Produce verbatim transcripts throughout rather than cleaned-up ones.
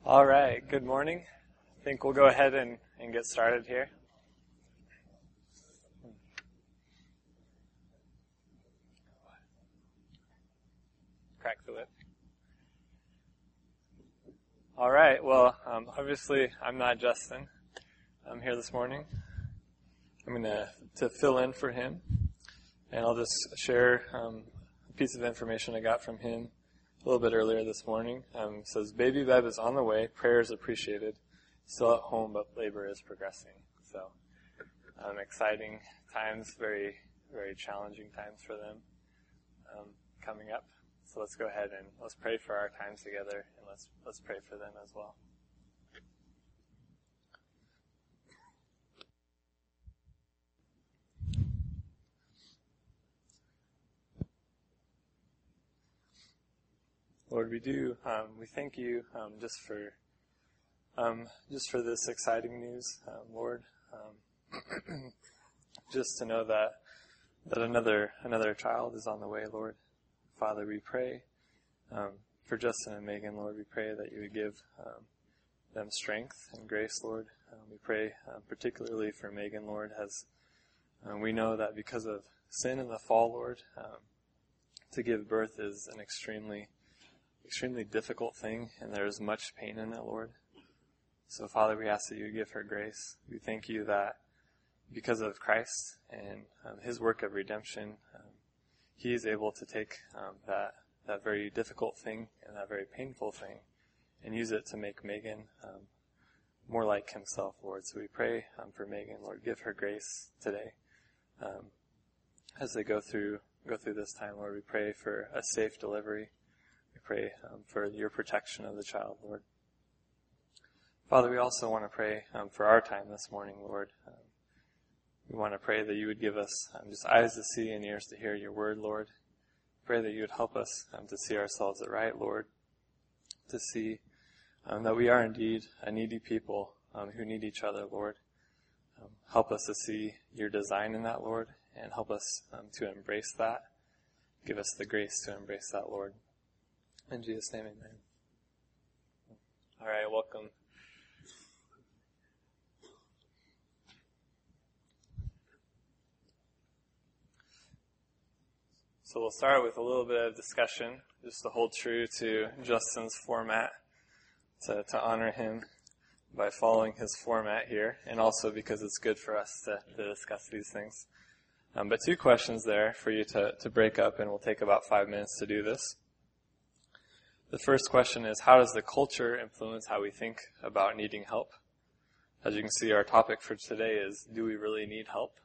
All right, good morning. I think we'll go ahead and, and get started here. Crack the whip. All right, well, um, obviously I'm not Justin. I'm here this morning. I'm going to to fill in for him, and I'll just share um, a piece of information I got from him a little bit earlier this morning. Um, it says, baby Bev is on the way. Prayer is appreciated. Still at home, but labor is progressing. So, um, exciting times, very, very challenging times for them um, coming up. So let's go ahead and let's pray for our times together, and let's let's pray for them as well. Lord, we do. Um, we thank you um, just for um, just for this exciting news, um, Lord. Um, just to know that that another another child is on the way, Lord. Father, we pray um, for Justin and Megan, Lord. We pray that you would give um, them strength and grace, Lord. Um, we pray uh, particularly for Megan, Lord, as um, we know that because of sin and the fall, Lord, um, to give birth is an extremely extremely difficult thing, and there is much pain in it, Lord. So, Father, we ask that you give her grace. We thank you that because of Christ and um, his work of redemption, um, he is able to take um, that that very difficult thing and that very painful thing and use it to make Megan um, more like himself, Lord. So we pray um, for Megan, Lord. Give her grace today um, as they go through go through this time, Lord. We pray for a safe delivery. We pray um, for your protection of the child, Lord. Father, we also want to pray um, for our time this morning, Lord. Um, we want to pray that you would give us um, just eyes to see and ears to hear your word, Lord. Pray that you would help us um, to see ourselves aright, Lord. To see um, that we are indeed a needy people um, who need each other, Lord. Um, help us to see your design in that, Lord, and help us um, to embrace that. Give us the grace to embrace that, Lord. In Jesus' name, amen. All right, welcome. So we'll start with a little bit of discussion, just to hold true to Justin's format, to, to honor him by following his format here, and also because it's good for us to, to discuss these things. Um, but two questions there for you to, to break up, and we'll take about five minutes to do this. The first question is, how does the culture influence how we think about needing help? As you can see, our topic for today is, do we really need help?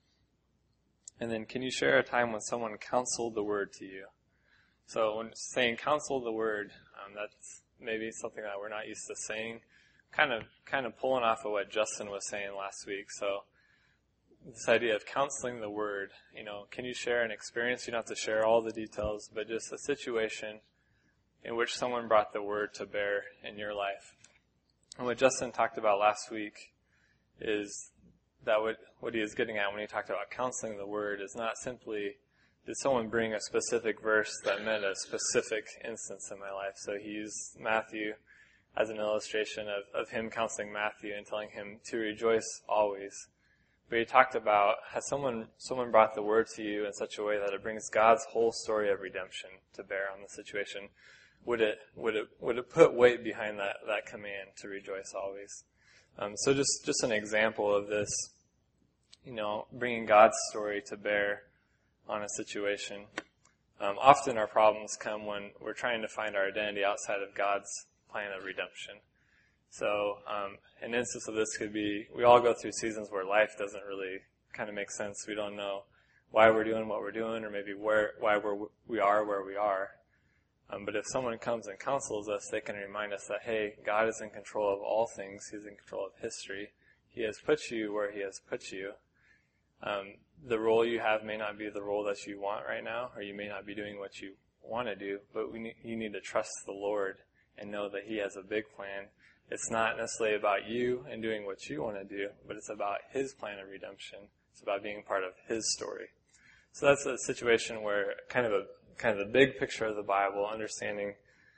And then, can you share a time when someone counseled the word to you? So when saying counsel the word, um, that's maybe something that we're not used to saying. Kind of, kind of pulling off of what Justin was saying last week. So this idea of counseling the word, you know, can you share an experience? You don't have to share all the details, but just a situation in which someone brought the word to bear in your life. And what Justin talked about last week is that what, what he is getting at when he talked about counseling the word is not simply, did someone bring a specific verse that meant a specific instance in my life? So he used Matthew as an illustration of, of him counseling Matthew and telling him to rejoice always. But he talked about, has someone someone brought the word to you in such a way that it brings God's whole story of redemption to bear on the situation? Would it would it would it put weight behind that, that command to rejoice always? Um, so just just an example of this, you know, bringing God's story to bear on a situation. Um, often our problems come when we're trying to find our identity outside of God's plan of redemption. So um, an instance of this could be, we all go through seasons where life doesn't really kind of make sense. We don't know why we're doing what we're doing, or maybe where why we're, we are where we are. Um, but if someone comes and counsels us, they can remind us that, hey, God is in control of all things. He's in control of history. He has put you where he has put you. Um, the role you have may not be the role that you want right now, or you may not be doing what you want to do, but we need, you need to trust the Lord and know that he has a big plan. It's not necessarily about you and doing what you want to do, but it's about his plan of redemption. It's about being part of his story. So that's a situation where kind of a kind of the big picture of the Bible, understanding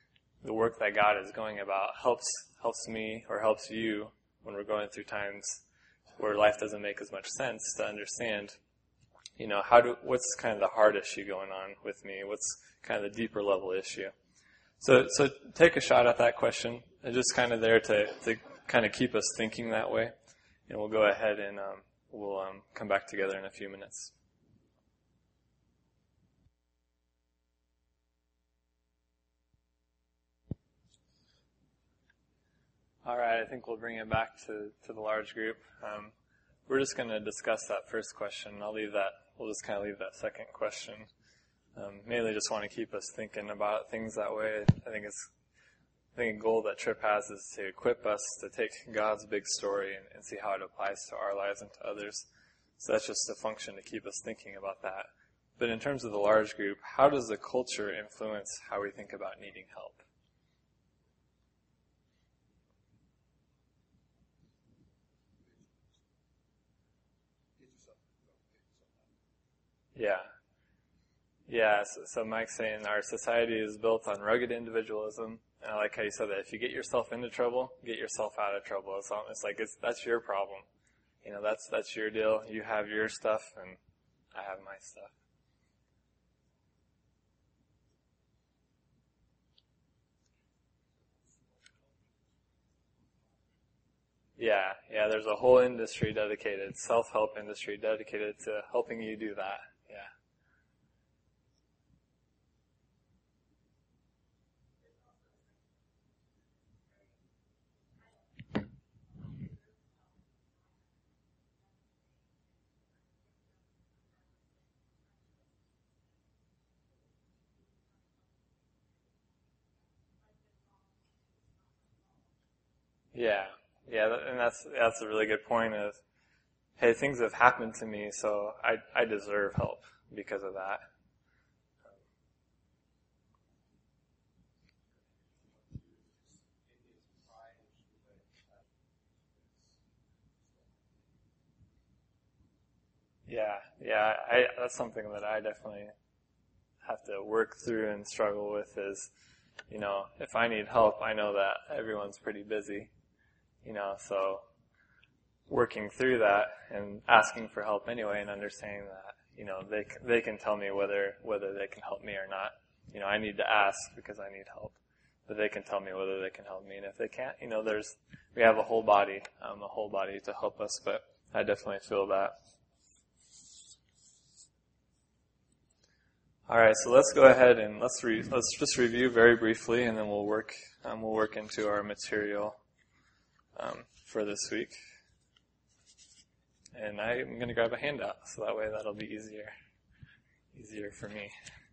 the work that God is going about helps helps me or helps you when we're going through times where life doesn't make as much sense to understand, you know, how do what's kind of the hard issue going on with me? What's kind of the deeper level issue? So so take a shot at that question. It's just kind of there to, to kind of keep us thinking that way. And we'll go ahead and um, we'll um, come back together in a few minutes. All right, I think we'll bring it back to, to the large group. Um, we're just going to discuss that first question. I'll leave that, we'll just kind of leave that second question. Um, mainly just want to keep us thinking about things that way. I think it's, I think a goal that Tripp has is to equip us to take God's big story and, and see how it applies to our lives and to others. So that's just a function to keep us thinking about that. But in terms of the large group, how does the culture influence how we think about needing help? Yeah. Yeah, so, so Mike's saying our society is built on rugged individualism. And I like how you said that. If you get yourself into trouble, get yourself out of trouble. It's, it's like, it's, that's your problem. You know, that's, that's your deal. You have your stuff and I have my stuff. Yeah, yeah, there's a whole industry dedicated, self-help industry dedicated to helping you do that. Yeah. Yeah, yeah, and that's that's a really good point of, hey, things have happened to me, so I I deserve help because of that. Yeah, yeah, I that's something that I definitely have to work through and struggle with is, you know, if I need help, I know that everyone's pretty busy, you know, so working through that and asking for help anyway and understanding that, you know, they they can tell me whether whether they can help me or not. You know, I need to ask because I need help, but they can tell me whether they can help me. And if they can't, you know, there's we have a whole body, um, a whole body to help us. But I definitely feel that. All right, so let's go ahead and let's re- let's just review very briefly, and then we'll work um, we'll work into our material um, for this week. And I'm going to grab a handout, so that way that'll be easier, easier for me.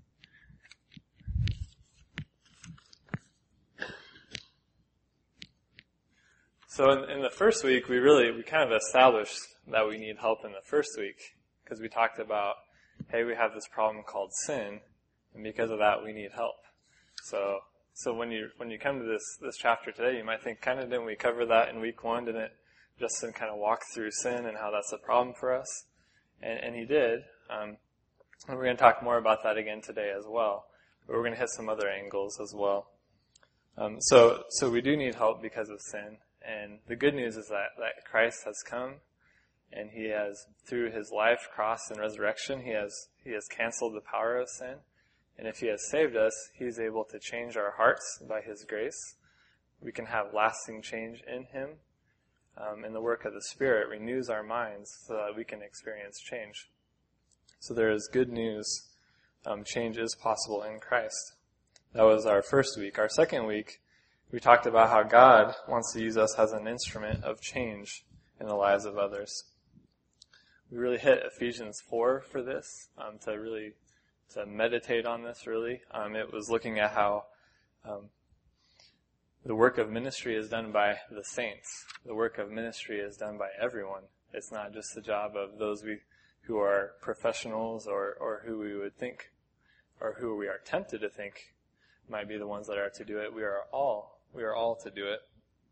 So in, in the first week, we really, we kind of established that we need help in the first week, because we talked about, hey, we have this problem called sin, and because of that, we need help. So, so when you, when you come to this, this chapter today, you might think, kind of, didn't we cover that in week one? Didn't it? Justin kind of walked through sin and how that's a problem for us, and, and he did. Um, and we're going to talk more about that again today as well. But we're going to hit some other angles as well. Um, so, so we do need help because of sin, and the good news is that, that Christ has come, and he has, through his life, cross, and resurrection, he has he has canceled the power of sin. And if he has saved us, he's able to change our hearts by his grace. We can have lasting change in him. Um, and the work of the Spirit renews our minds so that we can experience change. So there is good news. Um, change is possible in Christ. That was our first week. Our second week, we talked about how God wants to use us as an instrument of change in the lives of others. We really hit Ephesians four for this, um, to really, to meditate on this really. Um, it was looking at how, um, the work of ministry is done by the saints. The work of ministry is done by everyone. It's not just the job of those we, who are professionals or, or who we would think, or who we are tempted to think might be the ones that are to do it. We are all, we are all to do it.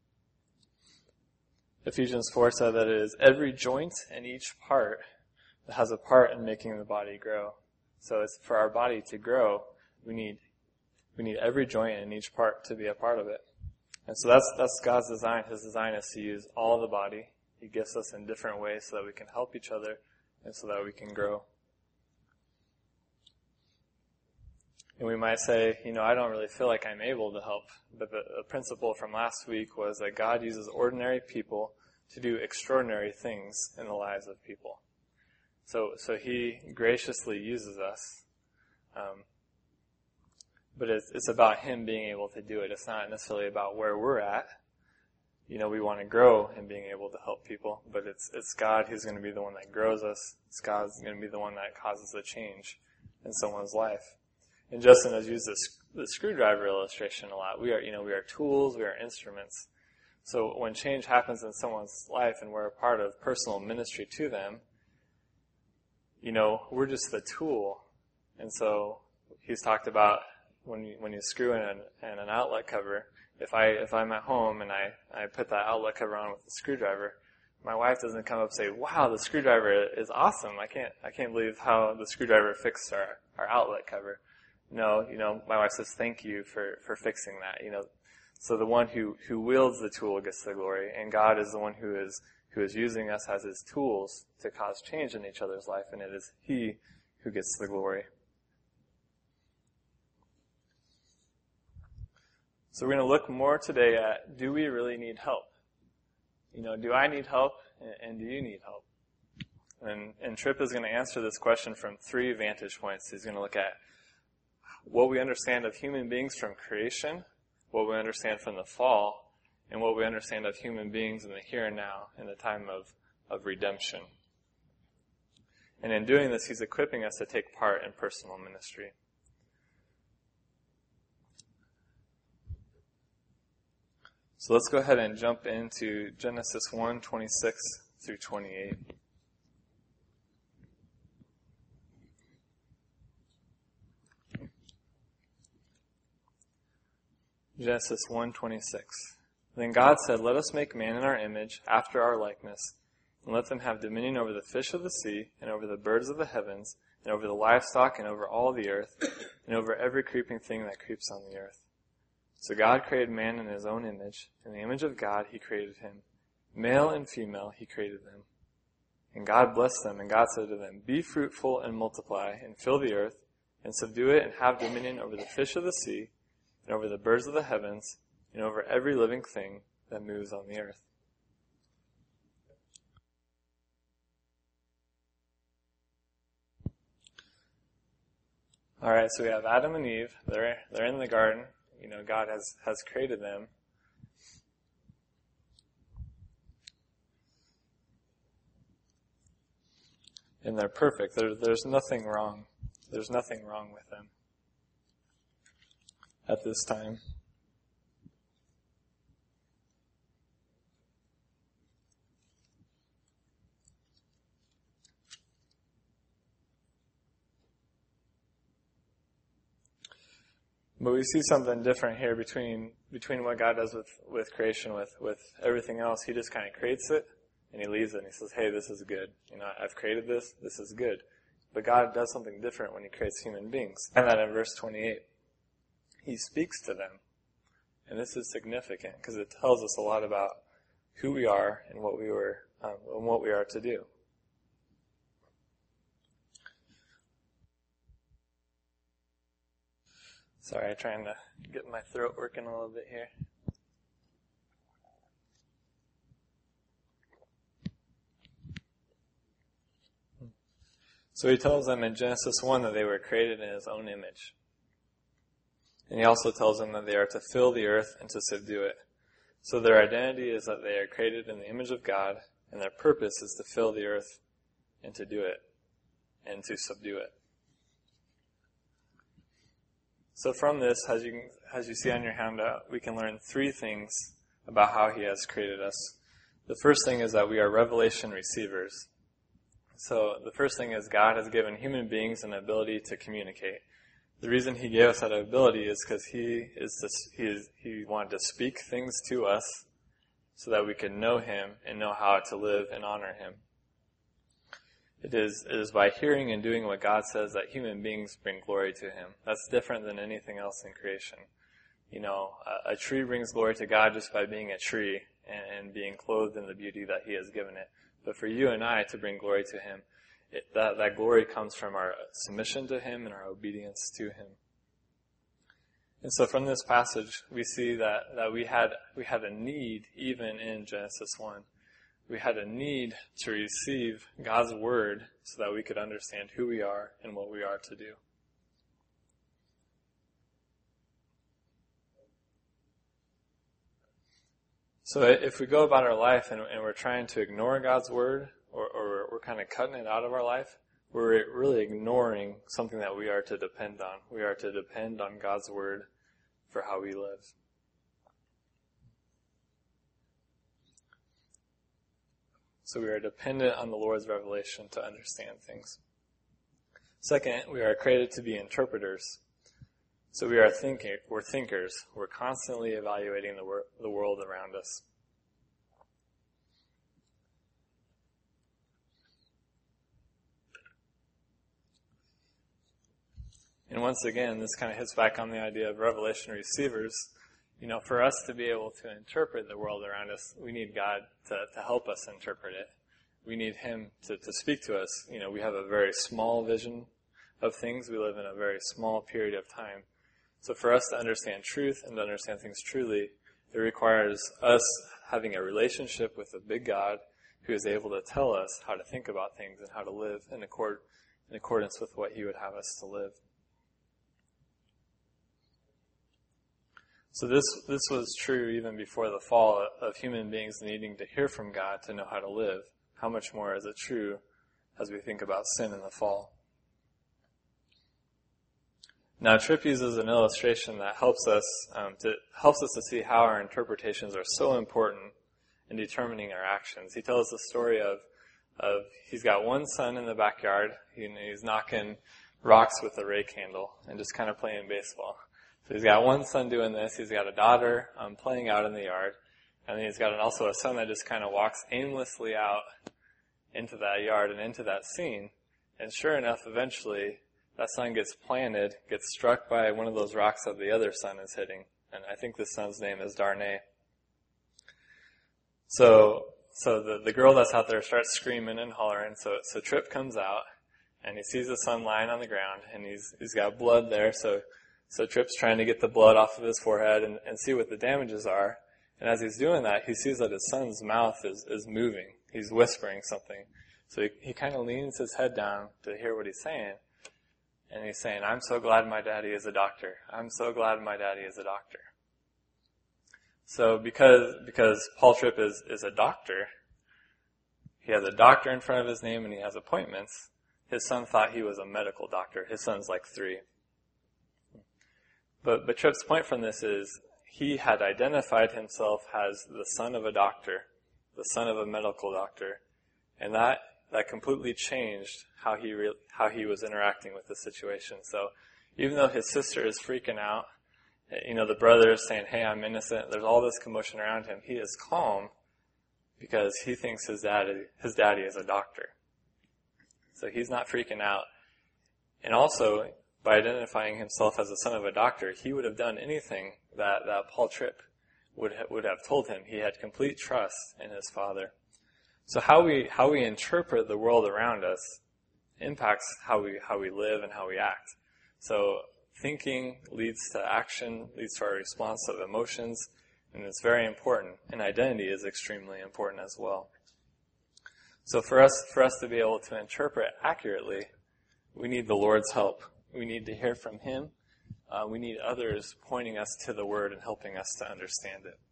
Ephesians four said that it is every joint and each part that has a part in making the body grow. So it's for our body to grow, we need We need every joint and each part to be a part of it. And so that's that's God's design. His design is to use all the body. He gifts us in different ways so that we can help each other and so that we can grow. And we might say, you know, I don't really feel like I'm able to help. But the, the principle from last week was that God uses ordinary people to do extraordinary things in the lives of people. So, so He graciously uses us. Um, but it's, it's about Him being able to do it. It's not necessarily about where we're at. You know, we want to grow in being able to help people, but it's, it's God who's going to be the one that grows us. It's God's going to be the one that causes a change in someone's life. And Justin has used this, the screwdriver illustration a lot. We are, you know, we are tools, we are instruments. So when change happens in someone's life and we're a part of personal ministry to them, you know, we're just the tool. And so he's talked about when you, when you screw in an, in an outlet cover, if I, if I'm at home and I, I put that outlet cover on with the screwdriver, my wife doesn't come up and say, wow, the screwdriver is awesome. I can't, I can't believe how the screwdriver fixed our, our outlet cover. No, you know, my wife says, thank you for, for fixing that, you know. So the one who, who wields the tool gets the glory, and God is the one who is, who is using us as His tools to cause change in each other's life, and it is He who gets the glory. So we're going to look more today at, do we really need help? You know, do I need help, and, and do you need help? And, and Tripp is going to answer this question from three vantage points. He's going to look at what we understand of human beings from creation, what we understand from the fall, and what we understand of human beings in the here and now, in the time of, of redemption. And in doing this, he's equipping us to take part in personal ministry. So let's go ahead and jump into Genesis one, twenty-six through twenty-eight. Genesis one twenty-six. Then God said, let us make man in our image, after our likeness, and let them have dominion over the fish of the sea, and over the birds of the heavens, and over the livestock, and over all the earth, and over every creeping thing that creeps on the earth. So God created man in His own image. In the image of God He created him. Male and female He created them. And God blessed them, and God said to them, be fruitful and multiply, and fill the earth, and subdue it, and have dominion over the fish of the sea, and over the birds of the heavens, and over every living thing that moves on the earth. All right, so we have Adam and Eve. They're they're in the garden. You know, God has, has created them. And they're perfect. There, there's nothing wrong. There's nothing wrong with them at this time. But we see something different here between between what God does with, with creation, with, with everything else. He just kind of creates it, and He leaves it, and He says, hey, this is good. You know, I've created this. This is good. But God does something different when He creates human beings. And that in verse twenty-eight. He speaks to them. And this is significant because it tells us a lot about who we are and what we were, um, and what we are to do. Sorry, I'm trying to get my throat working a little bit here. So He tells them in Genesis one that they were created in His own image. And He also tells them that they are to fill the earth and to subdue it. So their identity is that they are created in the image of God, and their purpose is to fill the earth and to do it, and to subdue it. So from this, as you, as you see on your handout, we can learn three things about how He has created us. The first thing is that we are revelation receivers. So the first thing is God has given human beings an ability to communicate. The reason He gave us that ability is because He is this, He is, He wanted to speak things to us so that we could know Him and know how to live and honor Him. It is, it is by hearing and doing what God says that human beings bring glory to him. That's different than anything else in creation. You know, a, a tree brings glory to God just by being a tree and, and being clothed in the beauty that he has given it. But for you and I to bring glory to him, it, that, that glory comes from our submission to him and our obedience to him. And so from this passage, we see that, that we had, we had a need, even in Genesis one. We had a need to receive God's word so that we could understand who we are and what we are to do. So if we go about our life and, and we're trying to ignore God's word, or, or we're kind of cutting it out of our life, we're really ignoring something that we are to depend on. We are to depend on God's word for how we live. So we are dependent on the Lord's revelation to understand things. Second, we are created to be interpreters. So we are thinking, we're thinkers. We're constantly evaluating the, wor- the world around us. And once again, this kind of hits back on the idea of revelation receivers. You know, for us to be able to interpret the world around us, we need God to, to help us interpret it. We need him to, to speak to us. You know, we have a very small vision of things. We live in a very small period of time. So for us to understand truth and to understand things truly, it requires us having a relationship with a big God who is able to tell us how to think about things and how to live in accord, in accordance with what he would have us to live. So this this was true even before the fall of human beings needing to hear from God to know how to live. How much more is it true as we think about sin and the fall? Now, Tripp uses an illustration that helps us um, to helps us to see how our interpretations are so important in determining our actions. He tells the story of of he's got one son in the backyard. He, he's knocking rocks with a rake handle and just kind of playing baseball. So he's got one son doing this. He's got a daughter um, playing out in the yard, and then he's got an, also a son that just kind of walks aimlessly out into that yard and into that scene. And sure enough, eventually, that son gets planted, gets struck by one of those rocks that the other son is hitting. And I think this son's name is Darnay. So, so the, the girl that's out there starts screaming and hollering. So, so Tripp comes out, and he sees the son lying on the ground, and he's, he's got blood there. So, so Tripp's trying to get the blood off of his forehead and, and see what the damages are. And as he's doing that, he sees that his son's mouth is, is moving. He's whispering something. So he, he kind of leans his head down to hear what he's saying. And he's saying, "I'm so glad my daddy is a doctor. I'm so glad my daddy is a doctor." So because because Paul Tripp is, is a doctor, he has a doctor in front of his name and he has appointments, his son thought he was a medical doctor. His son's like three. But, but Tripp's point from this is he had identified himself as the son of a doctor, the son of a medical doctor, and that that completely changed how he re- how he was interacting with the situation. So even though his sister is freaking out, you know, the brother is saying, "Hey, I'm innocent," there's all this commotion around him, he is calm because he thinks his daddy, his daddy is a doctor. So he's not freaking out. And also, by identifying himself as the son of a doctor, he would have done anything that, that Paul Tripp would ha- would have told him. He had complete trust in his father. So how we how we interpret the world around us impacts how we how we live and how we act. So thinking leads to action, leads to our response of emotions, and it's very important. And identity is extremely important as well. So for us for us to be able to interpret accurately, we need the Lord's help. We need to hear from him. Uh, we need others pointing us to the word and helping us to understand it.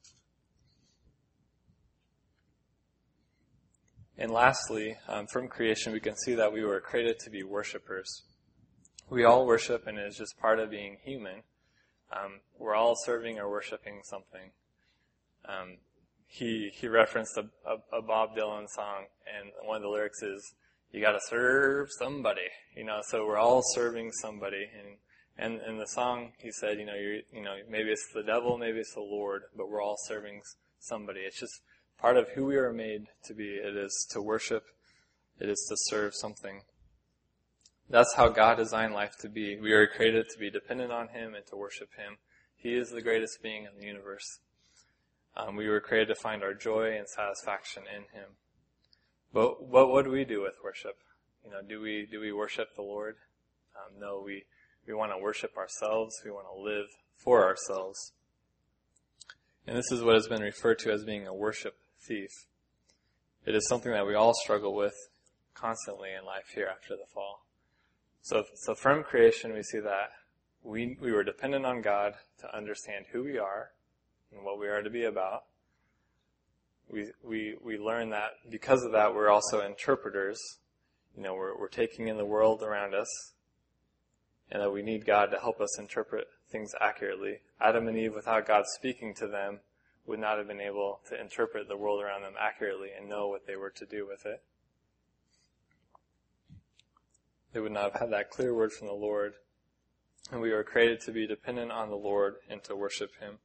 And lastly, um, from creation, we can see that we were created to be worshipers. We all worship, and it is just part of being human. Um, we're all serving or worshiping something. Um, he he referenced a, a, a Bob Dylan song, and one of the lyrics is, "You got to serve somebody." You know, so we're all serving somebody. And and in the song, he said, you know, you you know, maybe it's the devil, maybe it's the Lord, but we're all serving somebody. It's just part of who we are made to be. It is to worship It is to serve something. That's how God designed life to be. We are created to be dependent on Him and to worship Him. He is the greatest being in the universe. Um, we were created to find our joy and satisfaction in Him. But what what do we do with worship? You know, do we do we worship the Lord? Um, no, we we want to worship ourselves. We want to live for ourselves. And this is what has been referred to as being a worship thief. It is something that we all struggle with constantly in life here after the fall. So, so from creation, we see that we we were dependent on God to understand who we are and what we are to be about. We we we learn that because of that, we're also interpreters. You know, we're we're taking in the world around us, and that we need God to help us interpret things accurately. Adam and Eve, without God speaking to them, would not have been able to interpret the world around them accurately and know what they were to do with it. They would not have had that clear word from the Lord. And we were created to be dependent on the Lord and to worship Him.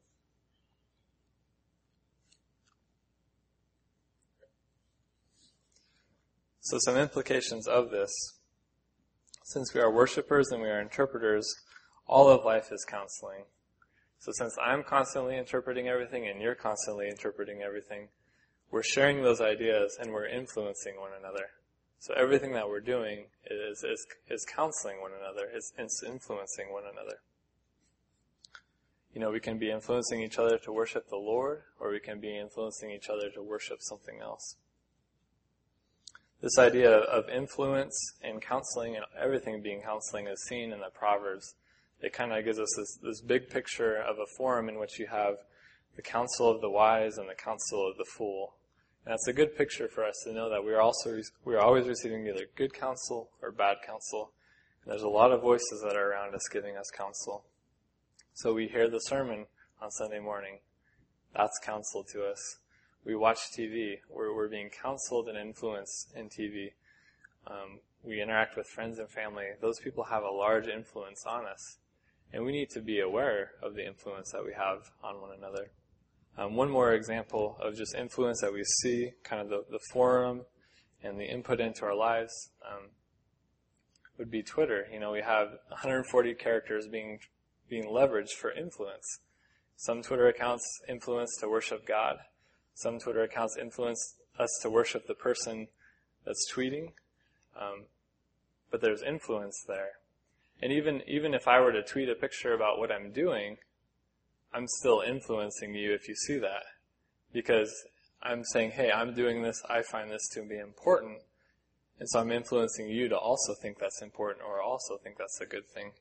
So some implications of this. Since we are worshipers and we are interpreters, all of life is counseling. So since I'm constantly interpreting everything and you're constantly interpreting everything, we're sharing those ideas and we're influencing one another. So everything that we're doing is is, is counseling one another, is, is influencing one another. You know, we can be influencing each other to worship the Lord, or we can be influencing each other to worship something else. This idea of influence and counseling and everything being counseling is seen in the Proverbs. It kind of gives us this, this big picture of a forum in which you have the counsel of the wise and the counsel of the fool. And that's a good picture for us to know that we are also we are always receiving either good counsel or bad counsel. And there's a lot of voices that are around us giving us counsel. So we hear the sermon on Sunday morning. That's counsel to us. We watch T V. We're, we're being counseled and influenced in T V. Um, we interact with friends and family. Those people have a large influence on us. And we need to be aware of the influence that we have on one another. Um, one more example of just influence that we see, kind of the, the forum and the input into our lives, um, would be Twitter. You know, we have one hundred forty characters being being leveraged for influence. Some Twitter accounts influence to worship God. Some Twitter accounts influence us to worship the person that's tweeting. Um, but there's influence there. And even even if I were to tweet a picture about what I'm doing, I'm still influencing you if you see that. Because I'm saying, hey, I'm doing this, I find this to be important. And so I'm influencing you to also think that's important or also think that's a good thing.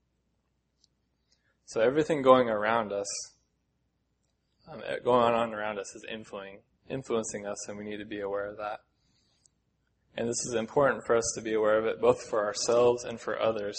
So everything going around us, um, going on around us is influencing, influencing us, and we need to be aware of that. And this is important for us to be aware of it, both for ourselves and for others.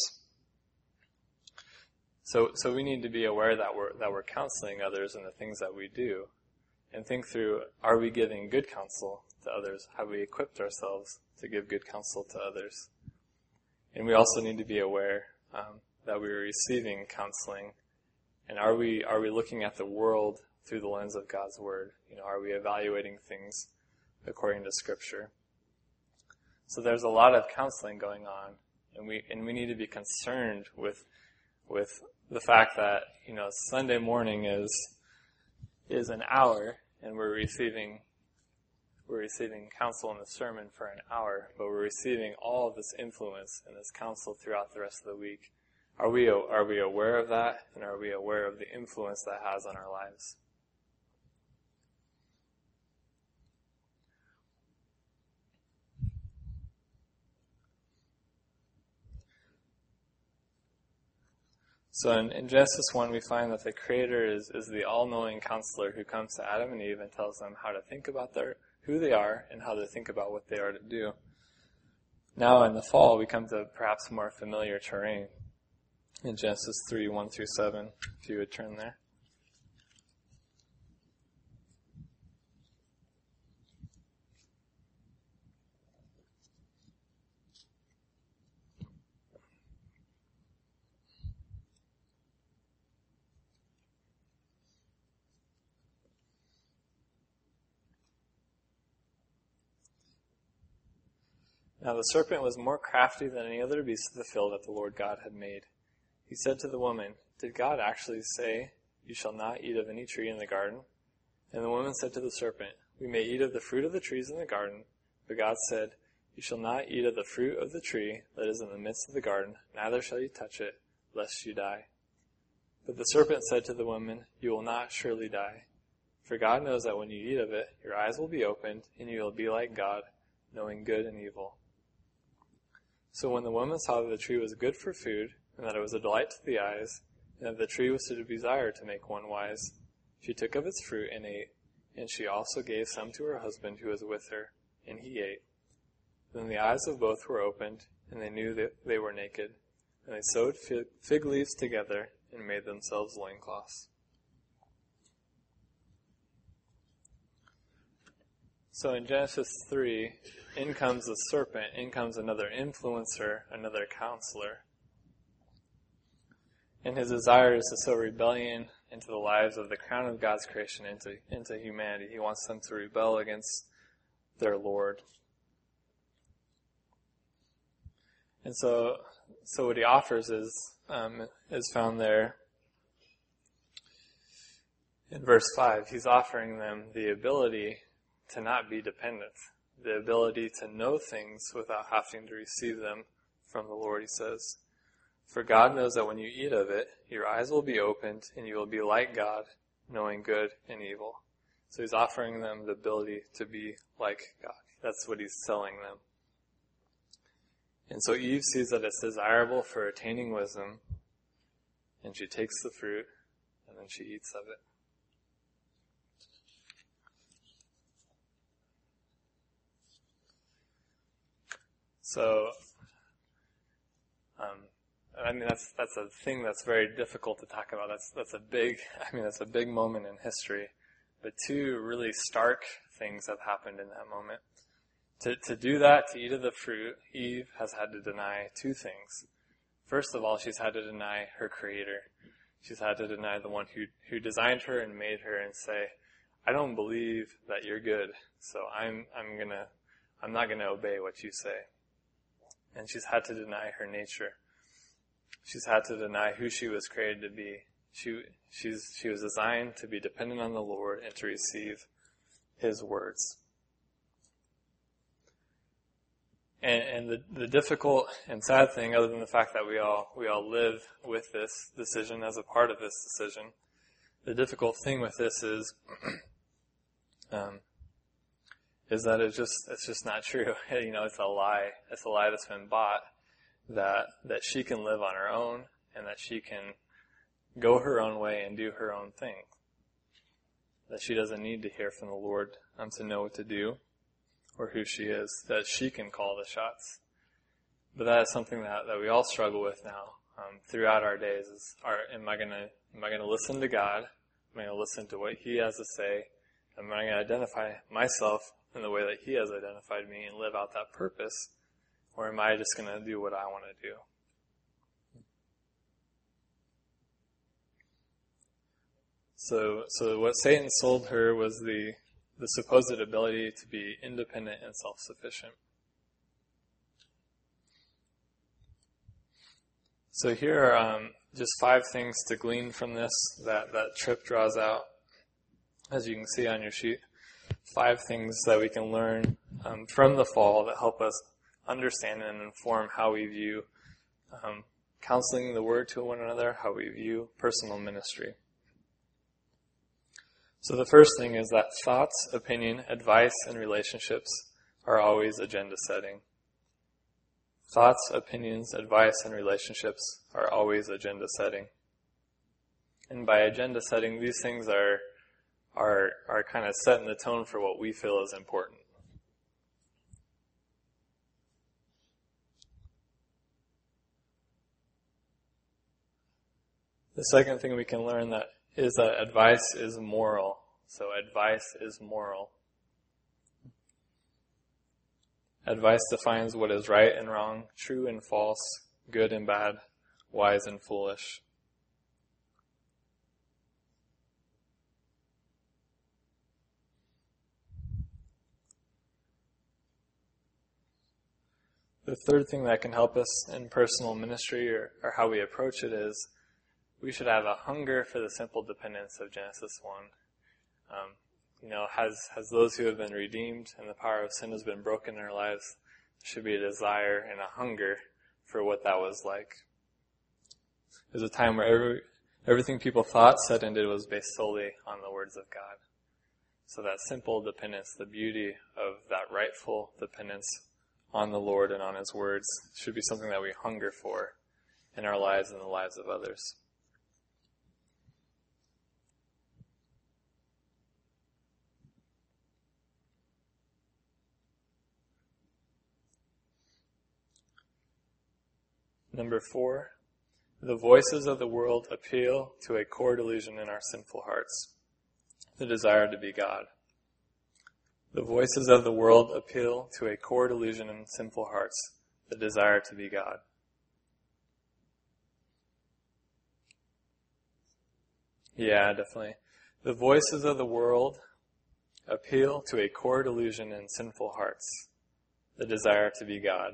So, so we need to be aware that we're that we're counseling others in the things that we do, and think through: are we giving good counsel to others? Have we equipped ourselves to give good counsel to others? And we also need to be aware um, that we're receiving counseling, and are we are we looking at the world through the lens of God's Word? You know, are we evaluating things according to Scripture? So there's a lot of counseling going on, and we and we need to be concerned with with the fact that, you know, Sunday morning is is an hour, and we're receiving we're receiving counsel in the sermon for an hour, but we're receiving all of this influence and this counsel throughout the rest of the week. Are we are we aware of that, and are we aware of the influence that has on our lives? So in, in Genesis one, we find that the Creator is, is the all-knowing counselor who comes to Adam and Eve and tells them how to think about their who they are and how to think about what they are to do. Now in the fall, we come to perhaps more familiar terrain in Genesis three, one through seven, if you would turn there. Now the serpent was more crafty than any other beast of the field that the Lord God had made. He said to the woman, "Did God actually say, 'You shall not eat of any tree in the garden'?" And the woman said to the serpent, "We may eat of the fruit of the trees in the garden." But God said, "You shall not eat of the fruit of the tree that is in the midst of the garden, neither shall you touch it, lest you die." But the serpent said to the woman, "You will not surely die. For God knows that when you eat of it, your eyes will be opened, and you will be like God, knowing good and evil." So when the woman saw that the tree was good for food, and that it was a delight to the eyes, and that the tree was to be desired to make one wise, she took of its fruit and ate, and she also gave some to her husband who was with her, and he ate. Then the eyes of both were opened, and they knew that they were naked, and they sewed fig leaves together and made themselves loincloths. So in Genesis three, in comes the serpent, in comes another influencer, another counselor. And his desire is to sow rebellion into the lives of the crown of God's creation, into, into humanity. He wants them to rebel against their Lord. And so, so what he offers is, um, is found there in verse five. He's offering them the ability to not be dependent, the ability to know things without having to receive them from the Lord, he says. For God knows that when you eat of it, your eyes will be opened, and you will be like God, knowing good and evil. So he's offering them the ability to be like God. That's what he's telling them. And so Eve sees that it's desirable for attaining wisdom, and she takes the fruit, and then she eats of it. So, um, I mean, that's that's a thing that's very difficult to talk about. That's that's a big, I mean, that's a big moment in history. But two really stark things have happened in that moment. To to do that, to eat of the fruit, Eve has had to deny two things. First of all, she's had to deny her Creator. She's had to deny the one who who designed her and made her, and say, "I don't believe that you're good, so I'm I'm gonna I'm not gonna obey what you say." And she's had to deny her nature. She's had to deny who she was created to be. She she's she was designed to be dependent on the Lord and to receive His words. And, and the, the difficult and sad thing, other than the fact that we all we all live with this decision as a part of this decision, the difficult thing with this is, um, is that it's just it's just not true. You know, it's a lie. It's a lie that's been bought, that that she can live on her own and that she can go her own way and do her own thing. That she doesn't need to hear from the Lord um, to know what to do or who she is. That she can call the shots. But that is something that, that we all struggle with now um, throughout our days. Is are am I gonna am I gonna listen to God? Am I gonna listen to what He has to say? Am I gonna identify myself in the way that He has identified me and live out that purpose? Or am I just going to do what I want to do? So, so what Satan sold her was the, the supposed ability to be independent and self-sufficient. So here are um, just five things to glean from this that, that Tripp draws out, as you can see on your sheet. Five things that we can learn um, from the fall that help us understand and inform how we view um, counseling the Word to one another, how we view personal ministry. So the first thing is that thoughts, opinion, advice, and relationships are always agenda setting. Thoughts, opinions, advice, and relationships are always agenda setting. And by agenda setting, these things are are are kind of setting the tone for what we feel is important. The second thing we can learn that is that advice is moral. So advice is moral. Advice defines what is right and wrong, true and false, good and bad, wise and foolish. The third thing that can help us in personal ministry or, or how we approach it is we should have a hunger for the simple dependence of Genesis one. Um, you know, has, has those who have been redeemed and the power of sin has been broken in their lives, there should be a desire and a hunger for what that was like. There's a time where every, everything people thought, said, and did was based solely on the words of God. So that simple dependence, the beauty of that rightful dependence on the Lord and on His words should be something that we hunger for in our lives and the lives of others. Number four, the voices of the world appeal to a core delusion in our sinful hearts, the desire to be God. The voices of the world appeal to a core delusion in sinful hearts, the desire to be God. Yeah, definitely. The voices of the world appeal to a core delusion in sinful hearts, the desire to be God.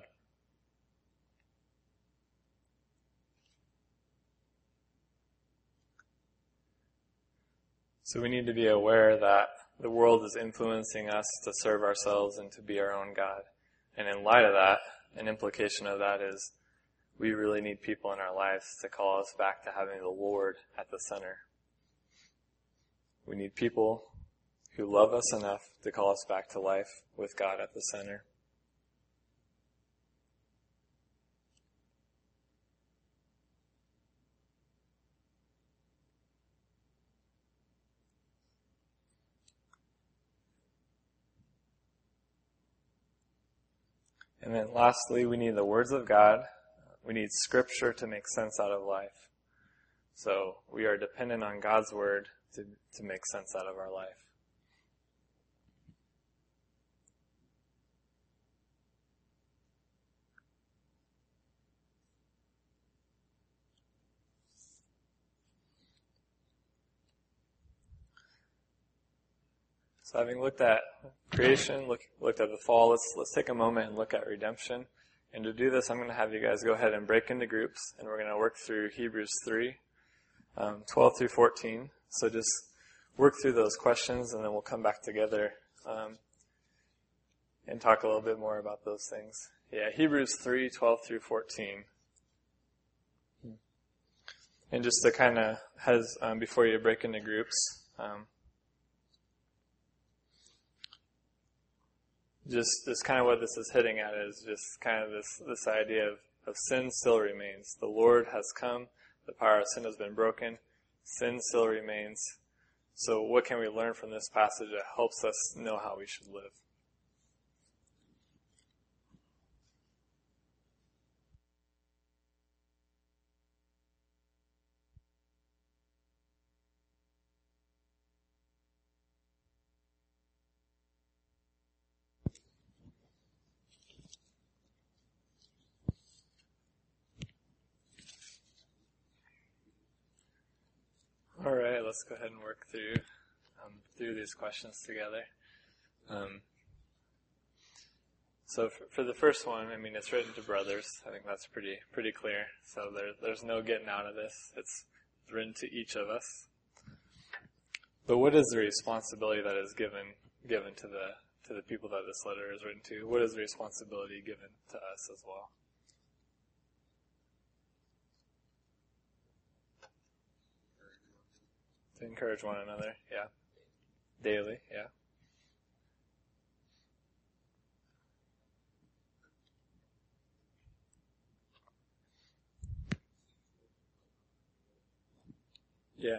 So we need to be aware that the world is influencing us to serve ourselves and to be our own God. And in light of that, an implication of that is we really need people in our lives to call us back to having the Lord at the center. We need people who love us enough to call us back to life with God at the center. And then lastly, we need the words of God. We need Scripture to make sense out of life. So we are dependent on God's Word to, to make sense out of our life. So having looked at creation, look, looked at the fall, let's let's take a moment and look at redemption. And to do this, I'm going to have you guys go ahead and break into groups, and we're going to work through Hebrews three, um, twelve through fourteen. So just work through those questions, and then we'll come back together um, and talk a little bit more about those things. Yeah, Hebrews three, twelve through fourteen. And just to kind of, has um, before you break into groups, um, Just, just kind of what this is hitting at is just kind of this, this idea of, of sin still remains. The Lord has come. The power of sin has been broken. Sin still remains. So what can we learn from this passage that helps us know how we should live? All right, let's go ahead and work through um, through these questions together. Um, so for, for the first one, I mean, it's written to brothers. I think that's pretty pretty clear. So there, there's no getting out of this. It's written to each of us. But what is the responsibility that is given given to the to the people that this letter is written to? What is the responsibility given to us as well? To encourage one another, yeah. Daily, yeah. Yeah.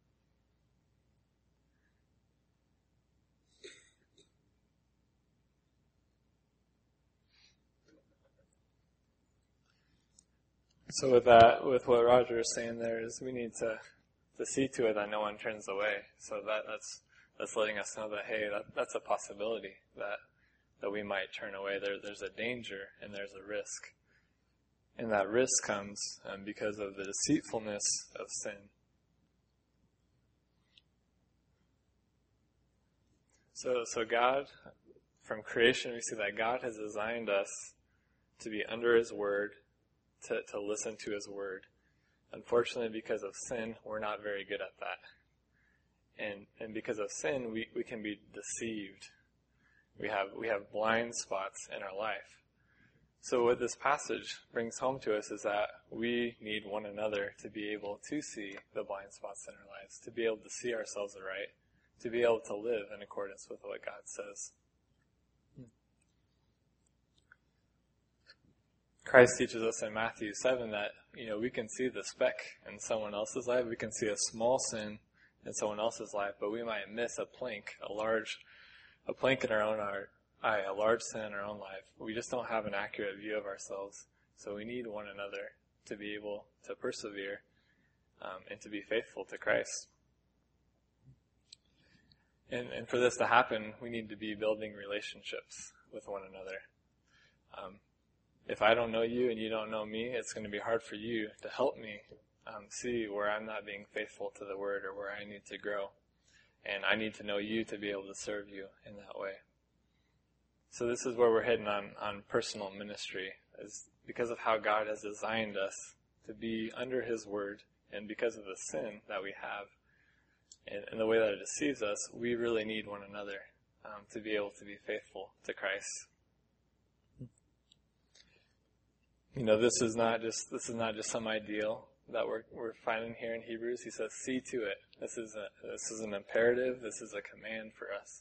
So with that, with what Roger is saying there, is we need to to see to it that no one turns away. So that that's that's letting us know that hey, that that's a possibility that that we might turn away. There there's a danger and there's a risk, and that risk comes um, because of the deceitfulness of sin. So so God, from creation, we see that God has designed us to be under his word, to, to listen to his word. Unfortunately, because of sin, we're not very good at that. And and because of sin, we, we can be deceived. We have we have blind spots in our life. So what this passage brings home to us is that we need one another to be able to see the blind spots in our lives, to be able to see ourselves aright, to be able to live in accordance with what God says. Christ teaches us in Matthew seven that, you know, we can see the speck in someone else's life, we can see a small sin in someone else's life, but we might miss a plank, a large, a plank in our own eye, a large sin in our own life. We just don't have an accurate view of ourselves, so we need one another to be able to persevere um, and to be faithful to Christ. And, and for this to happen, we need to be building relationships with one another. Um, If I don't know you and you don't know me, it's going to be hard for you to help me um, see where I'm not being faithful to the word or where I need to grow. And I need to know you to be able to serve you in that way. So this is where we're heading on, on personal ministry, is because of how God has designed us to be under his word, and because of the sin that we have and, and the way that it deceives us, we really need one another um, to be able to be faithful to Christ. You know, this is not just this is not just some ideal that we're we're finding here in Hebrews. He says, "See to it." This is a this is an imperative. This is a command for us.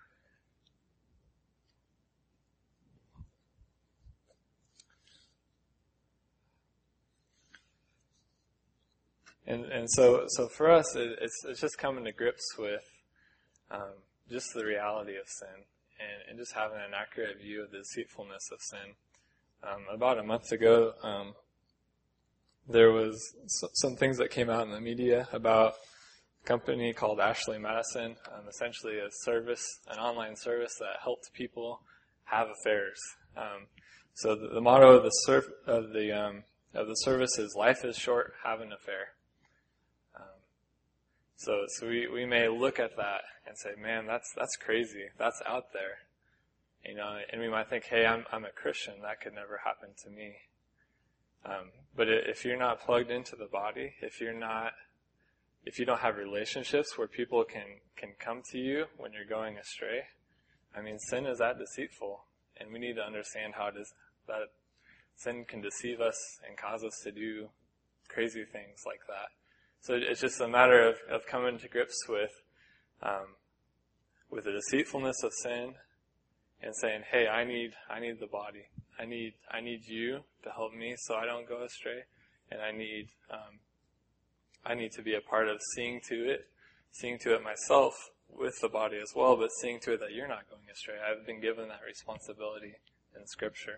And and so so for us, it, it's it's just coming to grips with um, just the reality of sin, and, and just having an accurate view of the deceitfulness of sin. Um, about a month ago, um, there was s- some things that came out in the media about a company called Ashley Madison, um, essentially a service, an online service that helped people have affairs. Um, so the, the motto of the serv- of the um, of the service is "Life is short, have an affair." Um, so so we, we may look at that and say, "Man, that's that's crazy. That's out there." You know, and we might think, hey, I'm I'm a Christian. That could never happen to me. Um, but if you're not plugged into the body, if you're not, if you don't have relationships where people can, can come to you when you're going astray, I mean, sin is that deceitful. And we need to understand how it is that sin can deceive us and cause us to do crazy things like that. So it's just a matter of, of coming to grips with, um, with the deceitfulness of sin, and saying, hey, I need I need the body. I need I need you to help me so I don't go astray. And I need um, I need to be a part of seeing to it, seeing to it myself with the body as well, but seeing to it that you're not going astray. I've been given that responsibility in Scripture.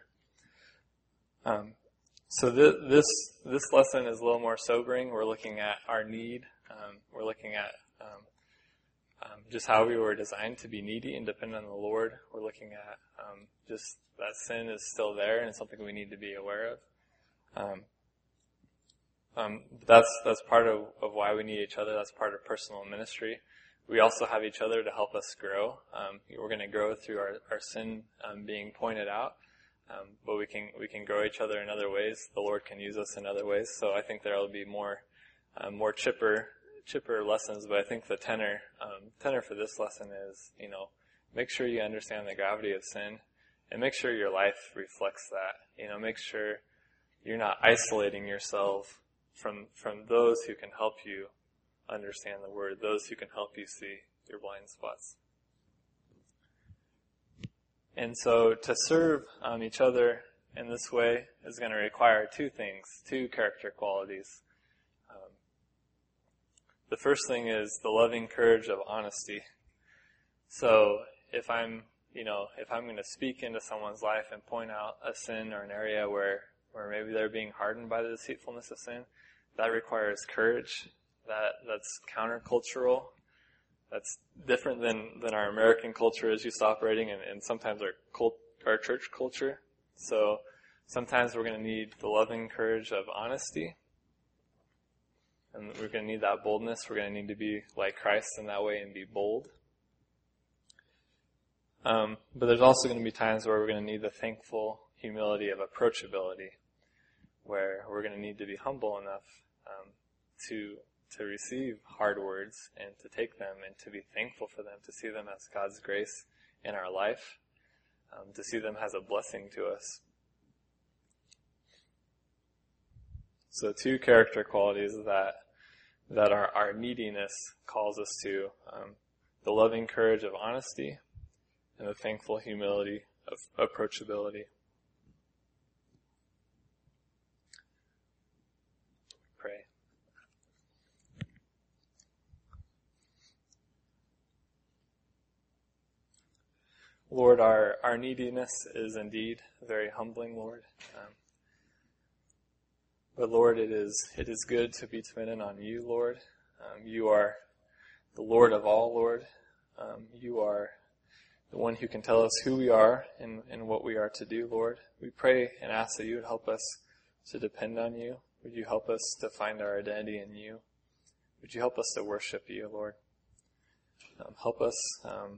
Um, so th- this this lesson is a little more sobering. We're looking at our need. Um, we're looking at um, Um, just how we were designed to be needy and dependent on the Lord. We're looking at um, just that sin is still there and it's something we need to be aware of. Um, um, that's that's part of, of why we need each other. That's part of personal ministry. We also have each other to help us grow. Um, we're going to grow through our, our sin um, being pointed out, um, but we can we can grow each other in other ways. The Lord can use us in other ways. So I think there will be more um, more chipper. chipper lessons, but I think the tenor um, tenor for this lesson is, you know, make sure you understand the gravity of sin, and make sure your life reflects that. You know, make sure you're not isolating yourself from from those who can help you understand the word, those who can help you see your blind spots. And so to serve um, each other in this way is going to require two things, two character qualities. Um, The first thing is the loving courage of honesty. So if I'm, you know, if I'm going to speak into someone's life and point out a sin or an area where, where maybe they're being hardened by the deceitfulness of sin, that requires courage. That that's countercultural. That's different than, than our American culture is used to operating, and, and sometimes our cult, our church culture. So sometimes we're going to need the loving courage of honesty. And we're going to need that boldness. We're going to need to be like Christ in that way and be bold. Um, but there's also going to be times where we're going to need the thankful humility of approachability, where we're going to need to be humble enough um, to to receive hard words and to take them and to be thankful for them, to see them as God's grace in our life, um, to see them as a blessing to us. So two character qualities that that our, our neediness calls us to, um, the loving courage of honesty and the thankful humility of approachability. Pray. Lord, our, our neediness is indeed very humbling, Lord. Um, but Lord, it is it is good to be dependent on you, Lord. Um, you are the Lord of all, Lord. Um, you are the one who can tell us who we are and, and what we are to do, Lord. We pray and ask that you would help us to depend on you. Would you help us to find our identity in you? Would you help us to worship you, Lord? Um, help us um,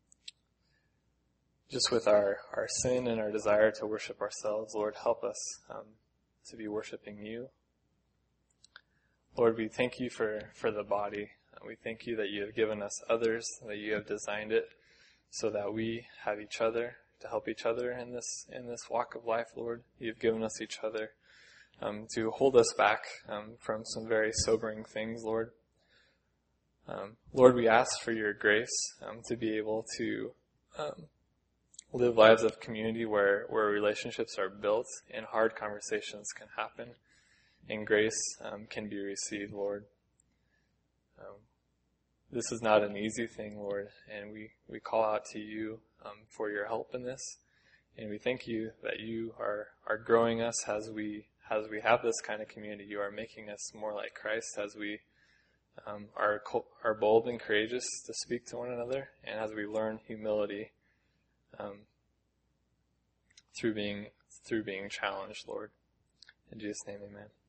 just with our, our sin and our desire to worship ourselves, Lord. Help us um, to be worshiping you. Lord, we thank you for, for the body. We thank you that you have given us others, that you have designed it so that we have each other to help each other in this in this walk of life, Lord. You've given us each other um, to hold us back um, from some very sobering things, Lord. Um, Lord, we ask for your grace um, to be able to um, live lives of community where, where relationships are built and hard conversations can happen and grace um, can be received, Lord. Um, This is not an easy thing, Lord, and we, we call out to you um, for your help in this. And we thank you that you are, are growing us as we as we have this kind of community. You are making us more like Christ as we um, are are bold and courageous to speak to one another, and as we learn humility um, through being through being challenged, Lord. In Jesus' name, amen.